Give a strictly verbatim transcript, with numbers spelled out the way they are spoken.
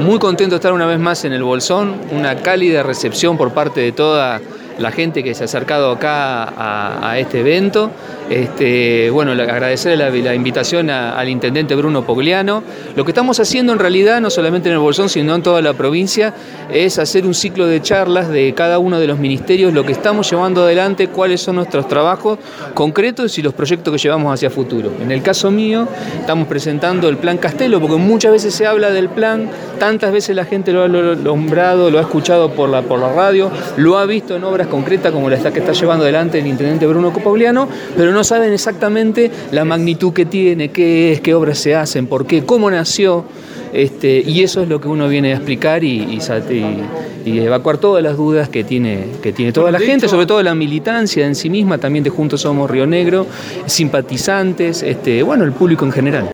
muy contento de estar una vez más en el Bolsón, una cálida recepción por parte de toda la gente que se ha acercado acá a, a este evento. Este, bueno, agradecer la, la invitación a, al intendente Bruno Pogliano. Lo que estamos haciendo en realidad, no solamente en el Bolsón, sino en toda la provincia, es hacer un ciclo de charlas de cada uno de los ministerios, lo que estamos llevando adelante, cuáles son nuestros trabajos concretos y los proyectos que llevamos hacia futuro. En el caso mío, estamos presentando el Plan Castelo, porque muchas veces se habla del plan, tantas veces la gente lo ha nombrado, lo ha escuchado por la, por la radio, lo ha visto en obras concretas como la que está llevando adelante el intendente Bruno Pogliano, pero no saben exactamente la magnitud que tiene, qué es, qué obras se hacen, por qué, cómo nació, este, y eso es lo que uno viene a explicar y, y, y, y evacuar todas las dudas que tiene, que tiene toda la gente, sobre todo la militancia en sí misma, también de Juntos Somos Río Negro, simpatizantes, este, bueno, el público en general.